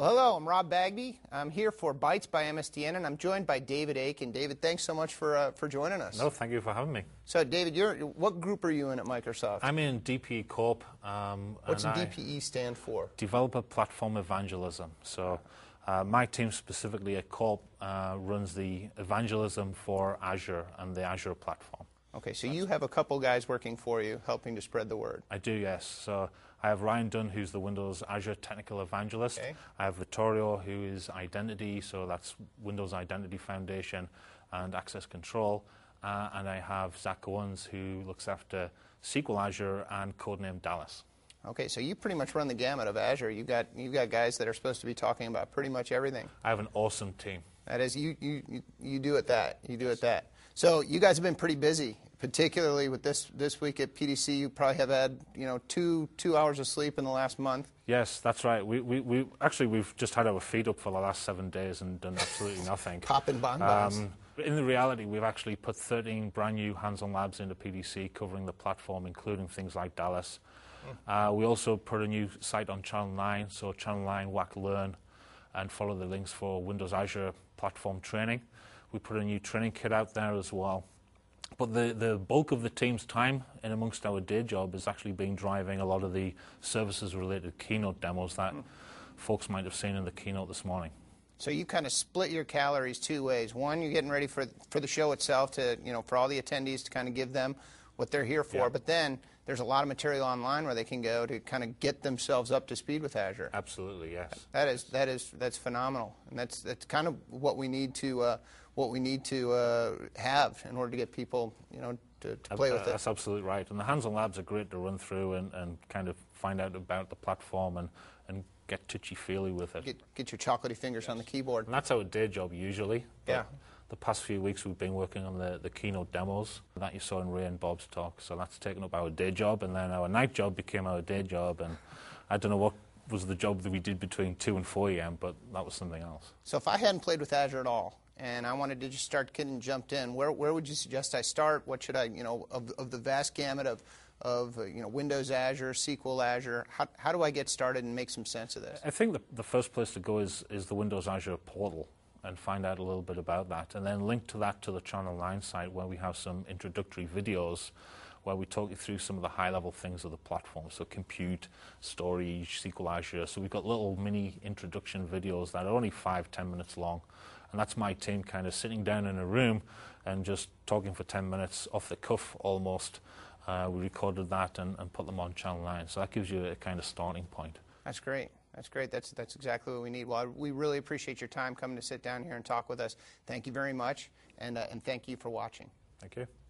Well, hello, I'm Rob Bagby. I'm here for Bytes by MSDN, and I'm joined by David Aiken. David, thanks so much for joining us. No, thank you for having me. So, David, what group are you in at Microsoft? I'm in DPE Corp. What's DPE stand for? Developer Platform Evangelism. So, my team specifically at Corp runs the evangelism for Azure and the Azure platform. Okay, so you have a couple guys working for you, helping to spread the word. I do, yes. So I have Ryan Dunn, who's the Windows Azure Technical Evangelist. Okay. I have Vittorio, who is Identity, so that's Windows Identity Foundation and Access Control. And I have Zach Owens, who looks after SQL Azure and Codename Dallas. Okay, so you pretty much run the gamut of Azure. You've got guys that are supposed to be talking about pretty much everything. I have an awesome team. That is, you do it that. You do it that. So you guys have been pretty busy, particularly with this week at PDC. You probably have had two hours of sleep in the last month. Yes, that's right. We've just had our feet up for the last 7 days and done absolutely nothing. Popping bonbons. In the reality, we've actually put 13 brand new hands-on labs into PDC covering the platform, including things like Dallas. We also put a new site on Channel 9, so Channel 9 WAC Learn, and follow the links for Windows Azure platform training. We put a new training kit out there as well. But the bulk of the team's time in amongst our day job is actually being driving a lot of the services-related keynote demos that folks might have seen in the keynote this morning. So you kind of split your calories two ways. One, you're getting ready for the show itself to, for all the attendees to kind of give them what they're here for. Yeah. But then there's a lot of material online where they can go to kind of get themselves up to speed with Azure. Absolutely, yes. That's phenomenal, and that's kind of what we need to have in order to get people to play with it. That's absolutely right. And the hands-on labs are great to run through and kind of find out about the platform and get touchy-feely with it. Get your chocolatey fingers on the keyboard. And that's our day job usually. Yeah. The past few weeks we've been working on the keynote demos that you saw in Ray and Bob's talk. So that's taken up our day job, and then our night job became our day job. And I don't know what was the job that we did between 2 and 4 a.m., but that was something else. So if I hadn't played with Azure at all, and I wanted to just start getting jumped in, where would you suggest I start? What should I, of the vast gamut of Windows Azure, SQL Azure, how do I get started and make some sense of this? I think the first place to go is the Windows Azure portal and find out a little bit about that, and then link to that to the Channel 9 site where we have some introductory videos where we talk you through some of the high-level things of the platform, so compute, storage, SQL Azure. So we've got little mini introduction videos that are only 5-10 minutes long, and that's my team kind of sitting down in a room and just talking for 10 minutes off the cuff almost. We recorded that and put them on Channel 9, so that gives you a kind of starting point. That's great. That's great. That's exactly what we need. Well, we really appreciate your time coming to sit down here and talk with us. Thank you very much, and thank you for watching. Thank you.